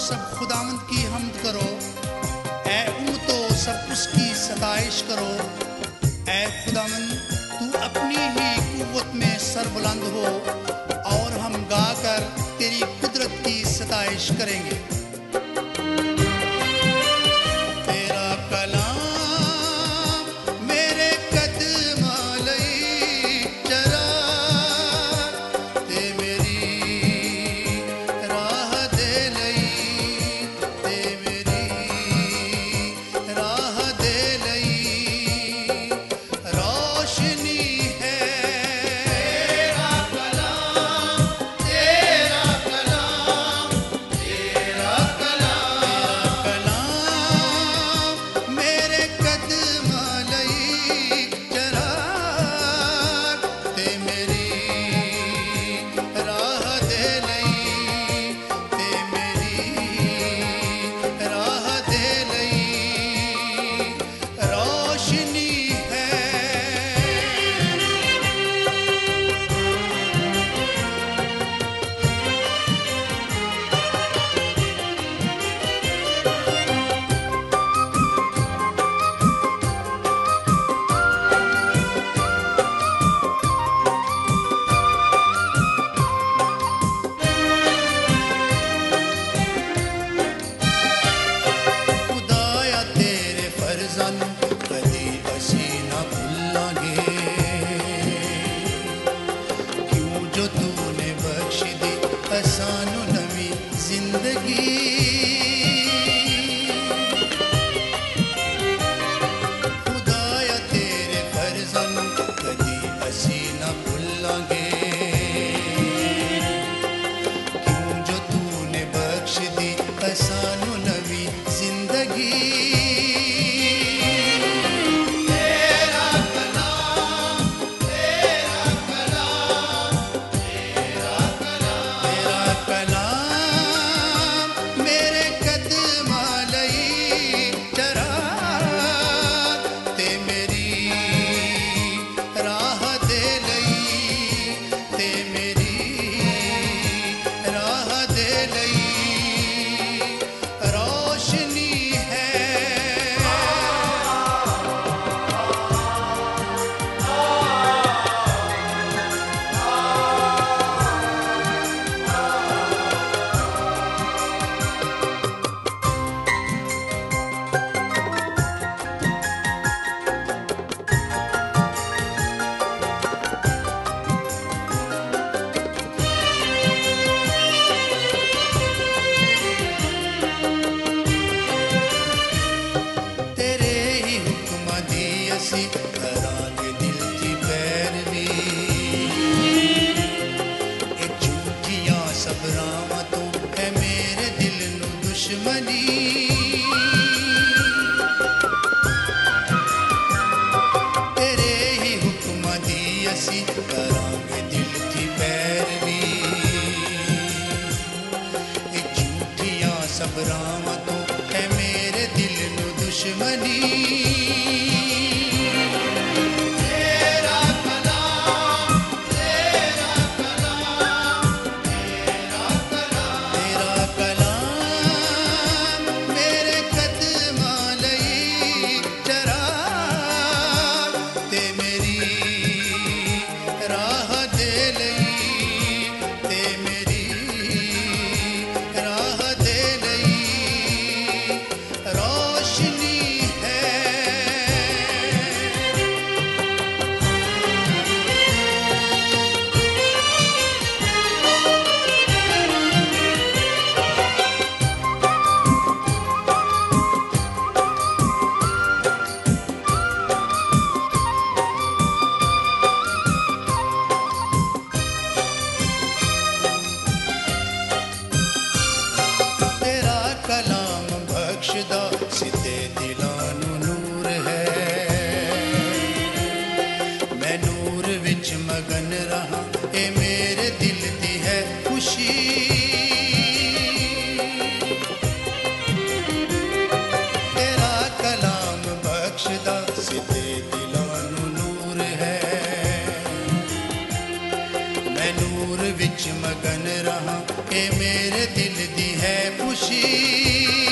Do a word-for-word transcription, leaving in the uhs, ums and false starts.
सब खुदावंद की हम्द करो, ऐ उम्मतो सब उसकी सताइश करो। ऐ खुदावंद, तू अपनी ही कुव्वत में सरबुलंद हो और हम गाकर तेरी कुदरत की सताइश करेंगे। तेरा कलाम मेरे कदमां लई चरा, ते मेरी राह दे लई, ते मेरी राह दे लई रोशनी है। तेरा कलाम, तेरा कलाम, तेरा कलाम, कलाम मेरे कदमां लई चरा, ते मेरी राह दे लई, ते मेरी राह दे लई रोशनी है। खुदाया तेरे फर्जां नूं कदी असीं ना भुल्लांगे, क्यों जो तूने बख्श दी असानू नवी जिंदगी। खुदाया तेरे फर्जां नूं कदी असीं ना भुल्लांगे, क्यों जो तूने बख्श दी असानू नवी जिंदगी। तेरा कलाम, तेरा कलाम, तेरा कलाम, तेरा कलाम मेरे कदमां लई चरा, ते मेरी राह दे लई, ते मेरी राह दे लई रोशनी है। तेरे ही हुक्मां दी असीं करांगे दिल दी पैरवी, ए झूठियां सबरां तो है मेरे दिल नूं दुश्मनी। तेरे ही हुक्मां दी असीं करांगे दिल दी पैरवी, ए झूठियां सबरां तो है मेरे दिल नूं दुश्मनी। तेरा कलाम, तेरा कलाम, तेरा कलाम, तेरा कलाम मेरे कदमां लई चरा, ते मेरी राह दे लई, ते मेरी राह दे लई रोशनी है। तेरा कलाम बख्शदा सिद्धे दिलां नूं नूर है, मैं नूर विच मगन रहा, ए मेरे दिल दी है खुशी। तेरा कलाम बख्शदा सिद्धे दिलां नूं नूर है, मैं नूर विच मगन रहा, ए मेरे मेरे दिल दी है खुशी